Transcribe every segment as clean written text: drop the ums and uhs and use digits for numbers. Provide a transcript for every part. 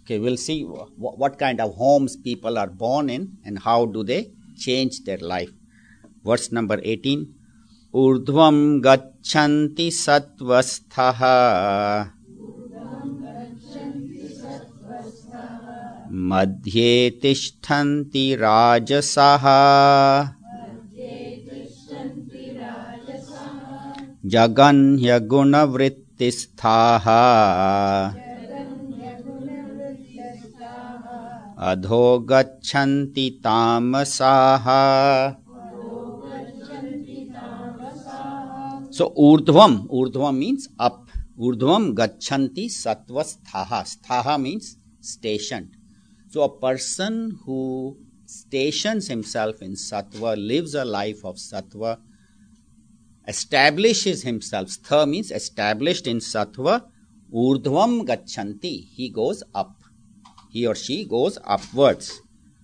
Okay, we'll see what kind of homes people are born in and how do they change their life. Verse number 18. Urdhvam gacchanti sattvastaha madhye tishthanti rajasaha jaganya gunavrittisthaha adho gacchanti tamasaha. So urdhvam means up. Urdhvam gacchanti sattvasthaha. Sthaha means stationed. So a person who stations himself in sattva, lives a life of sattva, establishes himself. Stha means established in sattva. Urdhvam gacchanti. He goes up. He or she goes upwards.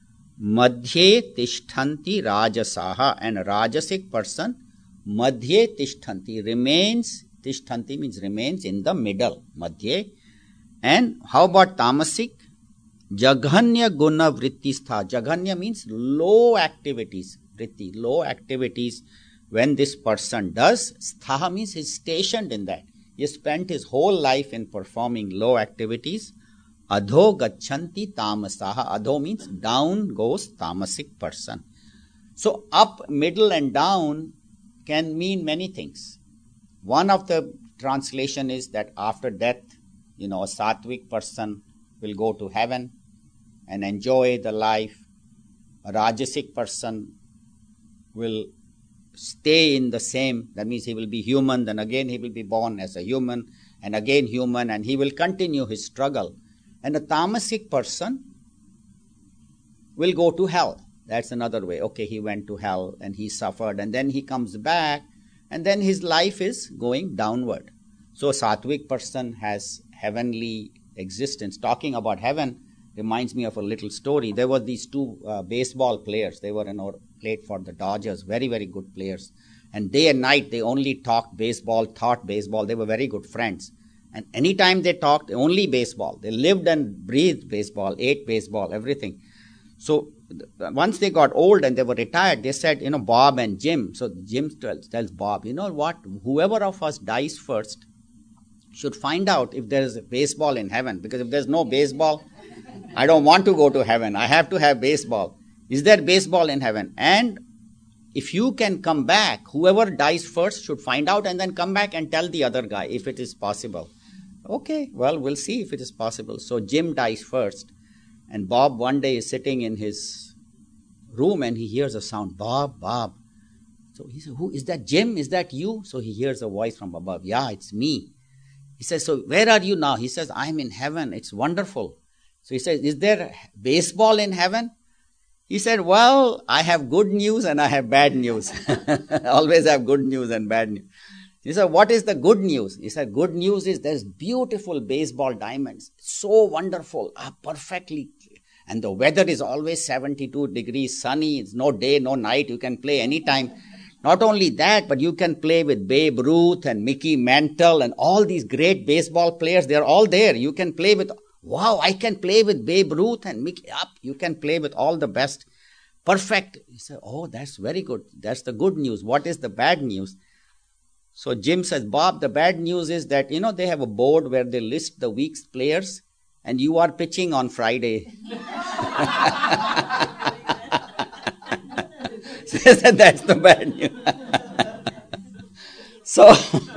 Madhye tishthanti rajasaha. And a rajasic person, madhye tishthanti, remains. Tishthanti means remains in the middle. Madhye. And how about tamasic? Jaghanya guna vrittistha. Jaghanya means low activities. Vritti, low activities. When this person does, sthaha means he's stationed in that. He spent his whole life in performing low activities. Adho gacchanti tamasaha. Adho means down goes tamasic person. So up, middle and down can mean many things. One of the translation is that after death, a sattvic person will go to heaven and enjoy the life. A rajasic person will stay in the same, that means he will be human, then again he will be born as a human, and again human, and he will continue his struggle. And a tamasic person will go to hell. That's another way. Okay, he went to hell and he suffered, and then he comes back, and then his life is going downward. So a sattvic person has heavenly existence. Talking about heaven reminds me of a little story. There were these two baseball players. They were played for the Dodgers, very, very good players. And day and night, they only talked baseball, thought baseball. They were very good friends. And anytime they talked, only baseball. They lived and breathed baseball, ate baseball, everything. So once they got old and they were retired, they said, Bob and Jim. So Jim tells Bob, you know what? Whoever of us dies first should find out if there is a baseball in heaven. Because if there's no baseball, I don't want to go to heaven. I have to have baseball. Is there baseball in heaven? And if you can come back, whoever dies first should find out and then come back and tell the other guy if it is possible. Okay, well, we'll see if it is possible. So Jim dies first. And Bob one day is sitting in his room and he hears a sound. Bob. So he says, who is that? Jim, is that you? So he hears a voice from above. Yeah, it's me. He says, so where are you now? He says, I'm in heaven. It's wonderful. So he says, is there baseball in heaven? He said, well, I have good news and I have bad news. I always have good news and bad news. He said, what is the good news? He said, good news is there's beautiful baseball diamonds. So wonderful, perfectly. And the weather is always 72 degrees, sunny. It's no day, no night. You can play anytime. Not only that, but you can play with Babe Ruth and Mickey Mantle and all these great baseball players. They're all there. You can play with, wow, I can play with Babe Ruth and Mickey up. You can play with all the best. Perfect. He said, oh, that's very good. That's the good news. What is the bad news? So Jim says, Bob, the bad news is that, they have a board where they list the week's players and you are pitching on Friday. So he said, that's the bad news. So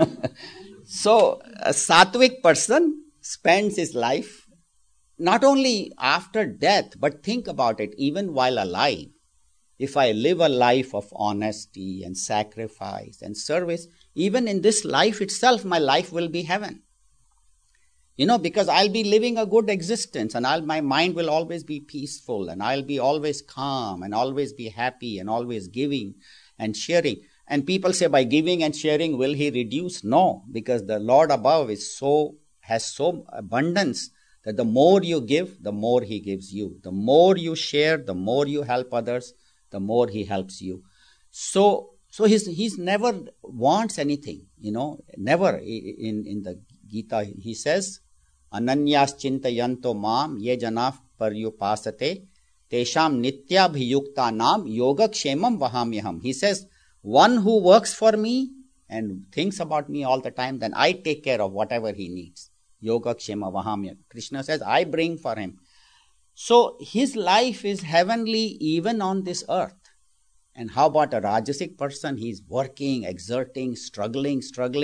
a sattvic person spends his life not only after death, but think about it, even while alive. If I live a life of honesty and sacrifice and service, even in this life itself, my life will be heaven. Because I'll be living a good existence and my mind will always be peaceful and I'll be always calm and always be happy and always giving and sharing. And people say, by giving and sharing, will he reduce? No, because the Lord above has so abundance that the more you give, the more he gives you. The more you share, the more you help others, the more he helps you. So he's never wants anything, never. In the Gita, he says, Ananyas chintayanto mam ye jana paryupasate tesham nityabhiyukta nam yogakshemam vahamyaham. He says, one who works for me and thinks about me all the time, then I take care of whatever he needs. Yogakshema vahamyaham. Krishna says, I bring for him. So his life is heavenly even on this earth. And how about a Rajasic person? He's working, exerting, struggling.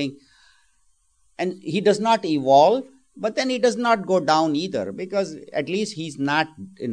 And he does not evolve, but then he does not go down either, because at least he's not,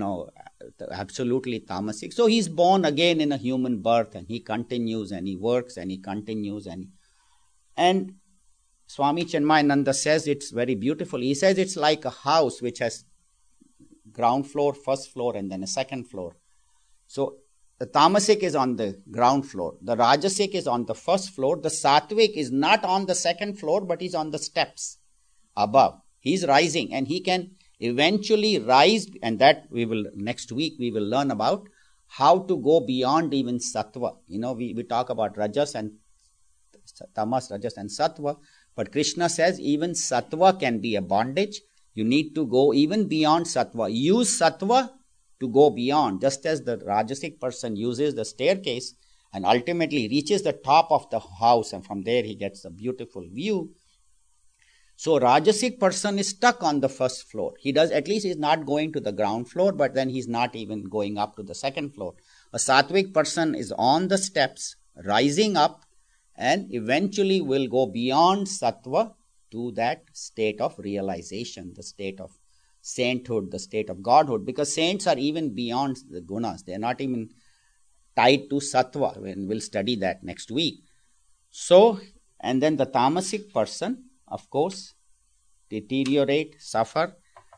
absolutely tamasic. So he's born again in a human birth, and he continues and he works and he continues. And Swami Chinmayananda says it's very beautiful. He says it's like a house which has ground floor, first floor, and then a second floor. So the tamasic is on the ground floor. The rajasic is on the first floor. The sattvic is not on the second floor, but he's on the steps above. He's rising, and he can eventually rise, and that next week we will learn about how to go beyond even sattva. We talk about rajas and tamas, rajas and sattva, but Krishna says even sattva can be a bondage. You need to go even beyond sattva. Use sattva to go beyond, just as the Rajasic person uses the staircase and ultimately reaches the top of the house, and from there he gets a beautiful view. So Rajasic person is stuck on the first floor. At least he's not going to the ground floor, but then he's not even going up to the second floor. A Sattvic person is on the steps, rising up, and eventually will go beyond Sattva to that state of realization, the state of sainthood, the state of godhood, because saints are even beyond the gunas. They are not even tied to sattva, and we'll study that next week. So, and then the tamasic person, of course, deteriorate, suffer.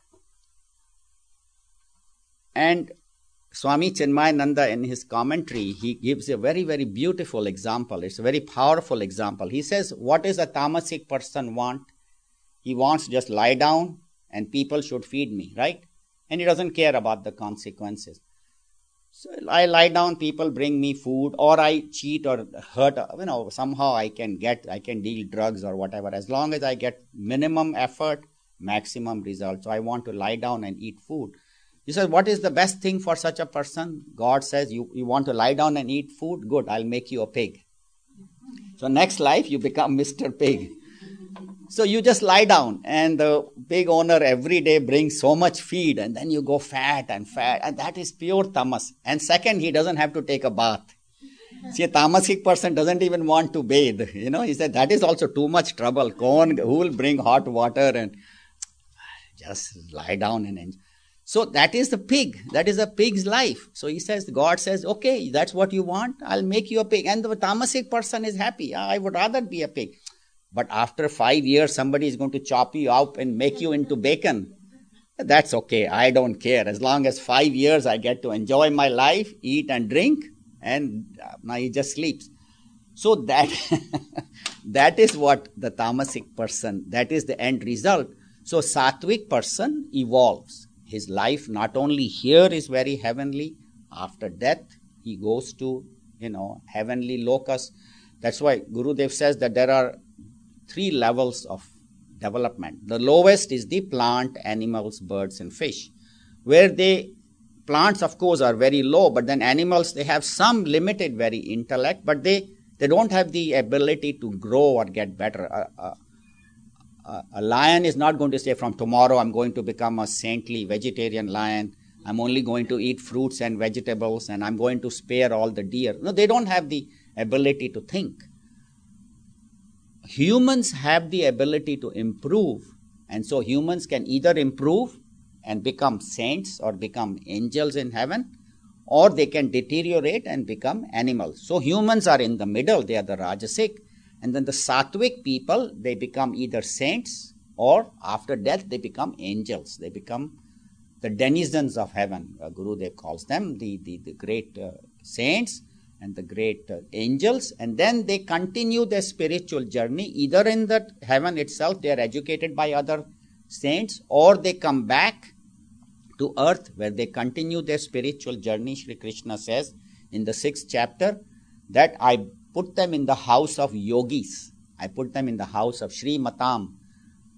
And Swami Chinmayananda, in his commentary, he gives a very, very beautiful example. It's a very powerful example. He says, what does a tamasic person want? He wants just lie down and people should feed me, right? And he doesn't care about the consequences. So I lie down, people bring me food, or I cheat or hurt, somehow I can deal drugs or whatever. As long as I get minimum effort, maximum result. So I want to lie down and eat food. He says, what is the best thing for such a person? God says, you want to lie down and eat food? Good, I'll make you a pig. So next life, you become Mr. Pig. So you just lie down, and the pig owner every day brings so much feed, and then you go fat, and that is pure tamas. And second, he doesn't have to take a bath. See, a tamasic person doesn't even want to bathe. He said that is also too much trouble. Who will bring hot water and just lie down and enjoy. So that is the pig. That is a pig's life. So he says, God says, okay, that's what you want. I'll make you a pig. And the tamasic person is happy. I would rather be a pig. But after 5 years, somebody is going to chop you up and make you into bacon. That's okay. I don't care. As long as 5 years I get to enjoy my life, eat and drink, and now he just sleeps. So that is what the tamasic person, that is the end result. So sattvic person evolves. His life not only here is very heavenly, after death he goes to, heavenly locus. That's why Gurudev says that there are 3 levels of development. The lowest is the plant, animals, birds and fish, where plants of course are very low, but then animals, they have some limited very intellect, but they don't have the ability to grow or get better. A lion is not going to say, from tomorrow I'm going to become a saintly vegetarian lion. I'm only going to eat fruits and vegetables, and I'm going to spare all the deer. No, they don't have the ability to think. Humans have the ability to improve, and so humans can either improve and become saints or become angels in heaven, or they can deteriorate and become animals. So humans are in the middle. They are the Rajasic. And then the Sattvic people, they become either saints, or after death they become angels. They become the denizens of heaven. Gurudev calls them the great saints and the great angels. And then they continue their spiritual journey. Either in the heaven itself they are educated by other saints, or they come back to earth where they continue their spiritual journey. Shri Krishna says in the 6th chapter that I put them in the house of yogis. I put them in the house of Sri Matam.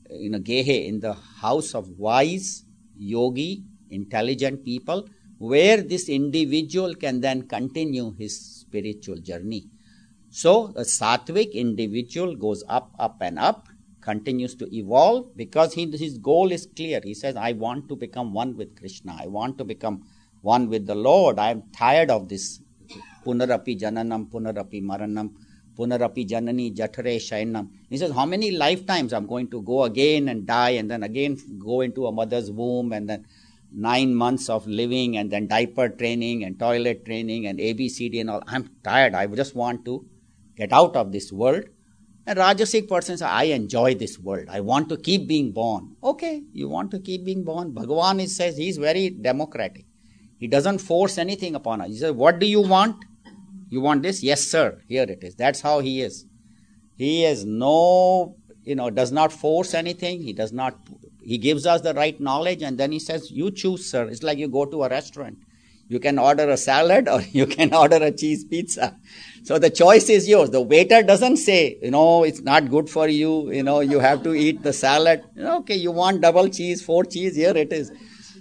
gehe, in the house of wise, yogi, intelligent people, where this individual can then continue his spiritual journey. So a sattvic individual goes up, up and up, continues to evolve because his goal is clear. He says, I want to become one with Krishna. I want to become one with the Lord. I am tired of this punarapi jananam, punarapi maranam, punarapi janani jathare shayanam. He says, how many lifetimes I'm going to go again and die and then again go into a mother's womb and then 9 months of living and then diaper training and toilet training and ABCD and all. I'm tired. I just want to get out of this world. And Rajasic person says, I enjoy this world. I want to keep being born. Okay, you want to keep being born. Bhagavan says he's very democratic. He doesn't force anything upon us. He says, what do you want? You want this? Yes, sir. Here it is. That's how he is. He is does not force anything. He gives us the right knowledge and then he says, you choose, sir. It's like you go to a restaurant. You can order a salad or you can order a cheese pizza. So the choice is yours. The waiter doesn't say, it's not good for you. You have to eat the salad. Okay, you want double cheese, 4 cheese, here it is.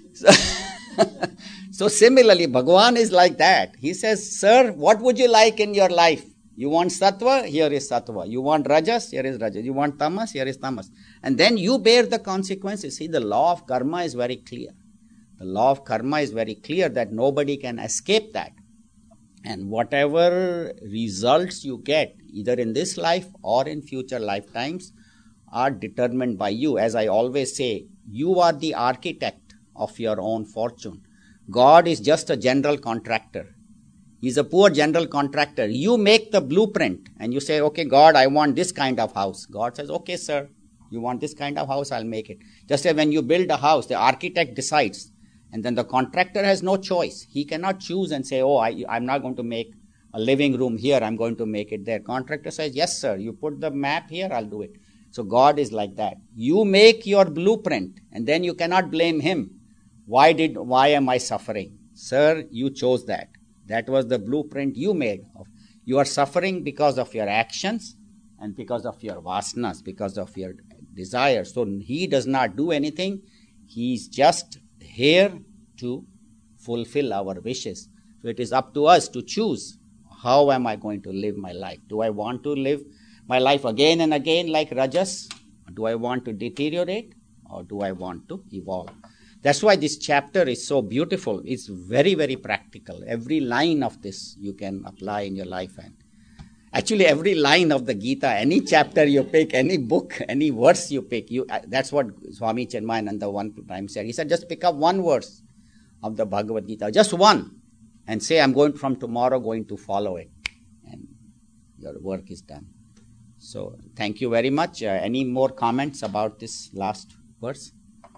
So similarly, Bhagavan is like that. He says, sir, what would you like in your life? You want sattva? Here is sattva. You want rajas? Here is rajas. You want tamas? Here is tamas. And then you bear the consequences. See, the law of karma is very clear. The law of karma is very clear that nobody can escape that. And whatever results you get, either in this life or in future lifetimes, are determined by you. As I always say, you are the architect of your own fortune. God is just a general contractor. He's a poor general contractor. You make the blueprint and you say, okay, God, I want this kind of house. God says, okay, sir, you want this kind of house, I'll make it. Just as when you build a house, the architect decides. And then the contractor has no choice. He cannot choose and say, I'm not going to make a living room here. I'm going to make it there. Contractor says, yes, sir. You put the map here, I'll do it. So God is like that. You make your blueprint and then you cannot blame him. Why am I suffering? Sir, you chose that. That was the blueprint you made. You are suffering because of your actions and because of your vasanas, because of your desires. So he does not do anything. He's just here to fulfill our wishes. So it is up to us to choose, how am I going to live my life? Do I want to live my life again and again like Rajas? Do I want to deteriorate or do I want to evolve? That's why this chapter is so beautiful. It's very, very practical. Every line of this you can apply in your life. And actually every line of the Gita, any chapter you pick, any book, any verse you pick, that's what Swami Chinmayananda one time said. He said, just pick up one verse of the Bhagavad Gita, just one, and say, I'm from tomorrow going to follow it. And your work is done. So thank you very much. Any more comments about this last verse?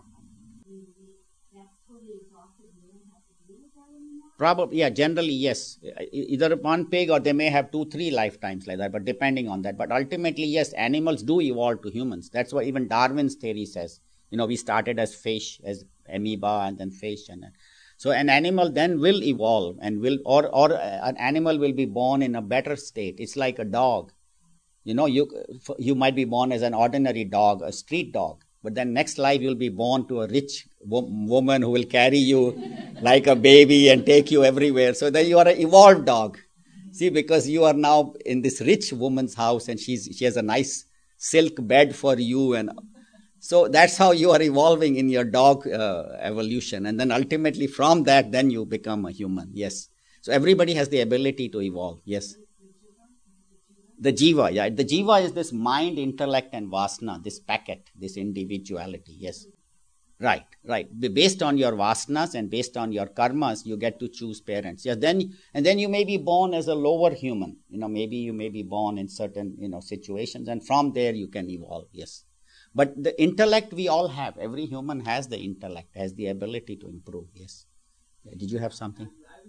Probably, yeah, generally, yes. Either one pig or they may have 2-3 lifetimes like that, but depending on that. But ultimately, yes, animals do evolve to humans. That's what even Darwin's theory says. We started as fish, as amoeba, and then fish. So an animal then will evolve and or an animal will be born in a better state. It's like a dog. You might be born as an ordinary dog, a street dog. But then next life you'll be born to a rich woman who will carry you like a baby and take you everywhere. So then you are an evolved dog. See, because you are now in this rich woman's house and she has a nice silk bed for you. And so that's how you are evolving in your dog evolution. And then ultimately from that, then you become a human. Yes. So everybody has the ability to evolve. Yes. The jiva, yeah. The jiva is this mind, intellect and vasana, this packet, this individuality. Yes. Right. Based on your vasanas and based on your karmas, you get to choose parents. Yes. Then you may be born as a lower human. Maybe you may be born in certain, situations, and from there you can evolve. Yes. But the intellect we all have. Every human has the intellect, has the ability to improve. Yes. Did you have something?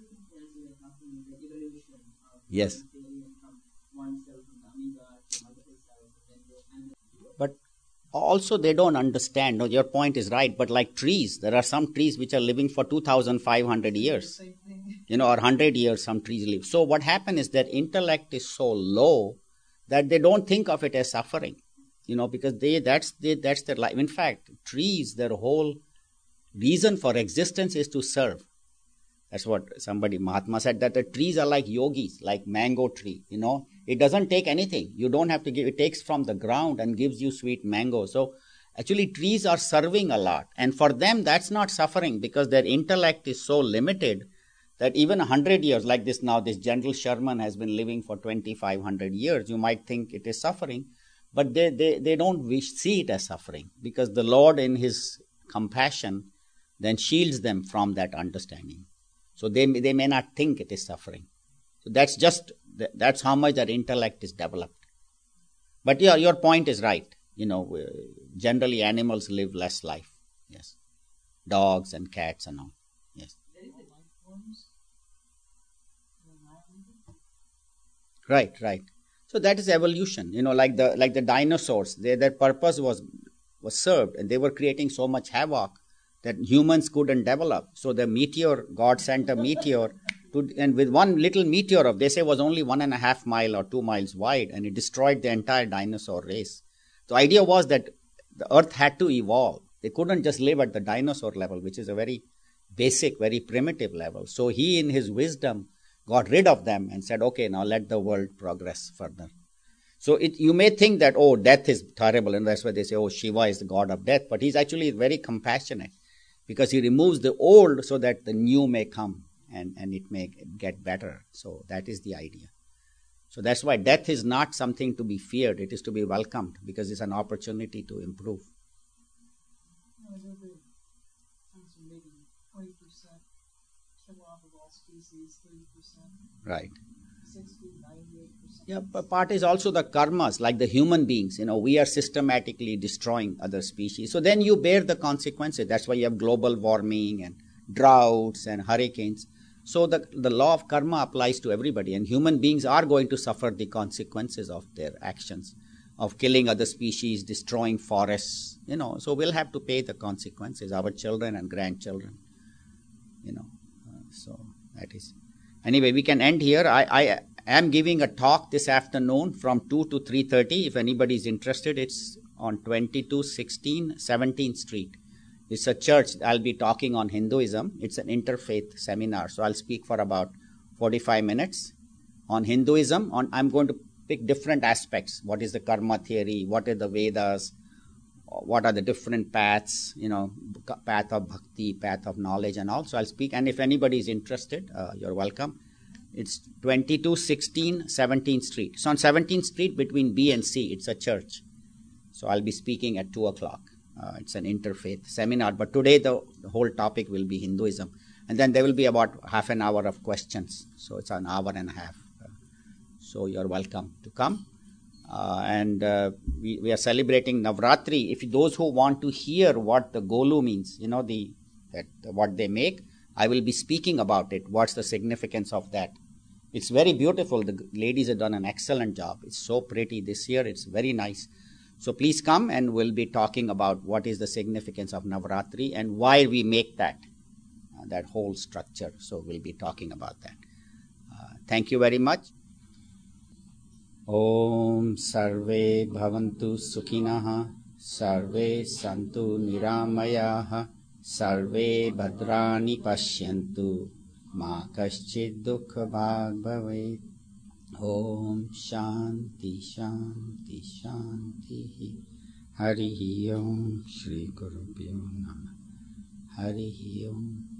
Yes. But also they don't understand. No, your point is right. But like trees, there are some trees which are living for 2,500 years, or 100 years some trees live. So what happens is that intellect is so low that they don't think of it as suffering. because that's their life. In fact, trees, their whole reason for existence is to serve. That's what somebody, Mahatma, said, that the trees are like yogis, like mango tree. It doesn't take anything. You don't have to give. It takes from the ground and gives you sweet mango. So actually, trees are serving a lot. And for them, that's not suffering, because their intellect is so limited that even 100 years, like this now, this General Sherman has been living for 2,500 years. You might think it is suffering, but they don't see it as suffering, because the Lord in his compassion then shields them from that understanding. So they may not think it is suffering. So that's how much their intellect is developed. But yeah, your point is right. Generally animals live less life. Yes. Dogs and cats and all. Yes. Right. So that is evolution. Like the dinosaurs, their purpose was served, and they were creating so much havoc that humans couldn't develop. So God sent a meteor, and with one little meteor they say was only 1.5 miles or 2 miles wide, and it destroyed the entire dinosaur race. The idea was that the earth had to evolve. They couldn't just live at the dinosaur level, which is a very basic, very primitive level. So he, in his wisdom, got rid of them and said, okay, now let the world progress further. So you may think that, death is terrible, and that's why they say, Shiva is the god of death. But he's actually very compassionate, because he removes the old so that the new may come and it may get better. So that is the idea. So that's why death is not something to be feared. It is to be welcomed, because it's an opportunity to improve. Right. 60, 98%. Yeah, but part is also the karmas, like the human beings. We are systematically destroying other species. So then you bear the consequences. That's why you have global warming and droughts and hurricanes. So the law of karma applies to everybody, and human beings are going to suffer the consequences of their actions, of killing other species, destroying forests. So we'll have to pay the consequences, our children and grandchildren. So that is. Anyway, we can end here. I am giving a talk this afternoon from 2 to 3:30. If anybody is interested, it's on 2216 17th Street. It's a church. I'll be talking on Hinduism. It's an interfaith seminar. So I'll speak for about 45 minutes on Hinduism. I'm going to pick different aspects. What is the karma theory? What are the Vedas? What are the different paths? Path of bhakti, path of knowledge, and all. So I'll speak. And if anybody is interested, you're welcome. It's 2216 17th Street. So on 17th Street between B and C, it's a church. So I'll be speaking at 2 o'clock. It's an interfaith seminar. But today the whole topic will be Hinduism. And then there will be about half an hour of questions. So it's an hour and a half. So you're welcome to come. And we are celebrating Navratri. If those who want to hear what the Golu means, what they make, I will be speaking about it. What's the significance of that? It's very beautiful. The ladies have done an excellent job. It's so pretty this year. It's very nice. So please come, and we'll be talking about what is the significance of Navratri and why we make that whole structure. So we'll be talking about that. Thank you very much. Om Sarve Bhavantu Sukhinah, Sarve Santu Niramayah, Sarve Bhadrani Pashyantu, Ma Kaschid Dukha Bhag Bhavet. Om Shanti Shanti Shanti. Hari Om Shri Gurubhyo Namah. Hari Om.